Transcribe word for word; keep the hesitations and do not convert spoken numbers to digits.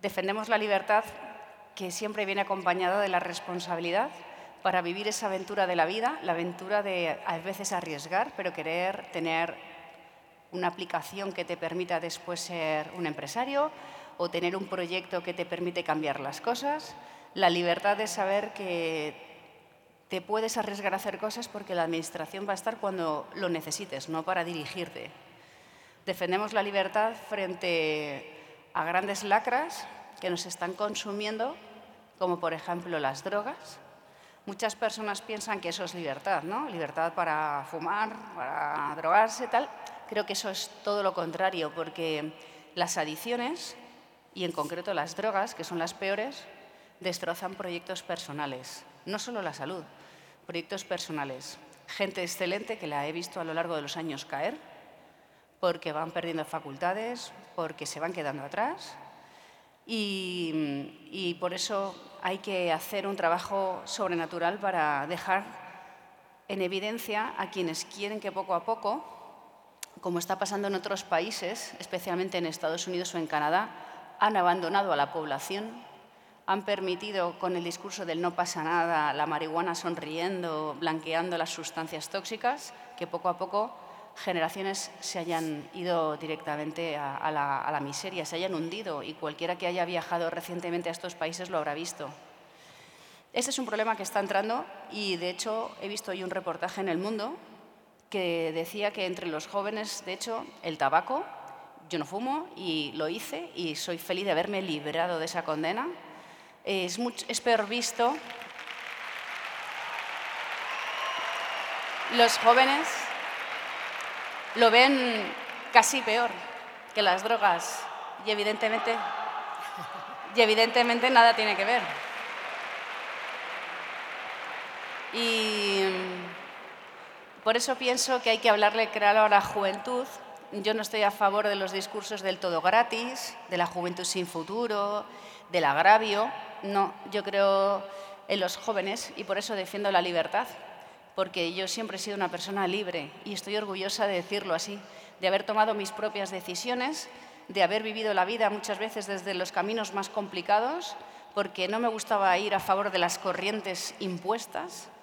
Defendemos la libertad que siempre viene acompañada de la responsabilidad para vivir esa aventura de la vida, la aventura de a veces arriesgar, pero querer tener una aplicación que te permita después ser un empresario o tener un proyecto que te permite cambiar las cosas. La libertad de saber que te puedes arriesgar a hacer cosas porque la administración va a estar cuando lo necesites, no para dirigirte. Defendemos la libertad frente a grandes lacras que nos están consumiendo, como por ejemplo las drogas. Muchas personas piensan que eso es libertad, ¿no? Libertad para fumar, para drogarse, tal. Creo que eso es todo lo contrario, porque las adicciones, y en concreto las drogas, que son las peores, destrozan proyectos personales. No solo la salud, proyectos personales. Gente excelente que la he visto a lo largo de los años caer, porque van perdiendo facultades, porque se van quedando atrás. Y, y por eso hay que hacer un trabajo sobrenatural para dejar en evidencia a quienes quieren que poco a poco, como está pasando en otros países, especialmente en Estados Unidos o en Canadá, han abandonado a la población, han permitido con el discurso del no pasa nada, la marihuana sonriendo, blanqueando las sustancias tóxicas, que poco a poco generaciones se hayan ido directamente a, a, la, a la miseria, se hayan hundido, y cualquiera que haya viajado recientemente a estos países lo habrá visto. Este es un problema que está entrando y, de hecho, he visto hoy un reportaje en El Mundo que decía que entre los jóvenes, de hecho, el tabaco, yo no fumo y lo hice y soy feliz de haberme librado de esa condena, es, mucho, es peor visto. Los jóvenes lo ven casi peor que las drogas y evidentemente, y evidentemente nada tiene que ver. Y por eso pienso que hay que hablarle claro a la juventud. Yo no estoy a favor de los discursos del todo gratis, de la juventud sin futuro, del agravio. No, yo creo en los jóvenes y por eso defiendo la libertad. Porque yo siempre he sido una persona libre y estoy orgullosa de decirlo así, de haber tomado mis propias decisiones, de haber vivido la vida muchas veces desde los caminos más complicados, porque no me gustaba ir a favor de las corrientes impuestas,